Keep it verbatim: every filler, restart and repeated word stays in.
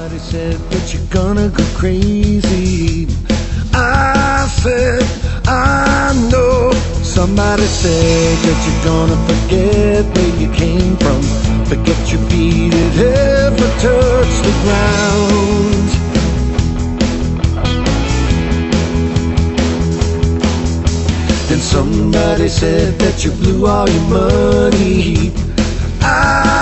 Somebody said that you're gonna go crazy. I said, I know. Somebody said that you're gonna forget where you came from, forget your feet had ever touched the ground. Then somebody said that you blew all your money. I